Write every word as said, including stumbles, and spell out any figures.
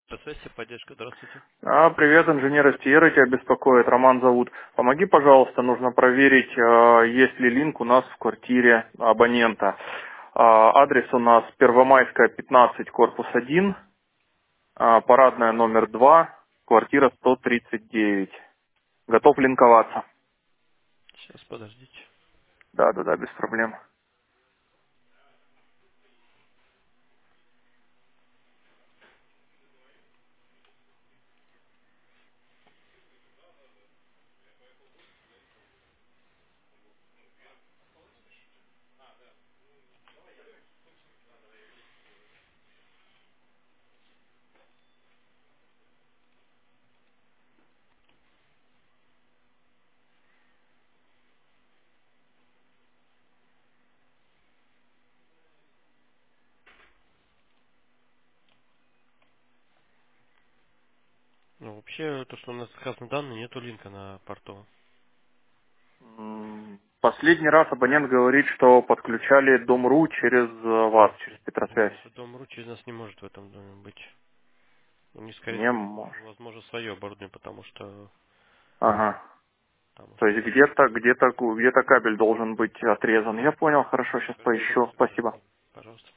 Связи, поддержка, здравствуйте. А, привет, инженер из Тиера тебя беспокоит, Роман зовут. Помоги, пожалуйста, нужно проверить, а, есть ли линк у нас в квартире абонента. А, адрес у нас Первомайская, пятнадцать, корпус один, а, парадная номер два, квартира сто тридцать девять. Готов линковаться? Сейчас, подождите. Да, да, да, без проблем. Ну, вообще, то, что у нас сказаны данные, нету линка на порту. М, Последний раз абонент говорит, что подключали Дом.ру через э, вас, через Петросвязь. Нет, Дом.ру через нас не может в этом доме быть. У них, скорее Не всего, может. возможно, свое оборудование, потому что... Ага. Потому То что... есть где-то, где-то, где-то кабель должен быть отрезан. Я понял, хорошо, сейчас Хорошо, поищу. спасибо. Спасибо. Пожалуйста.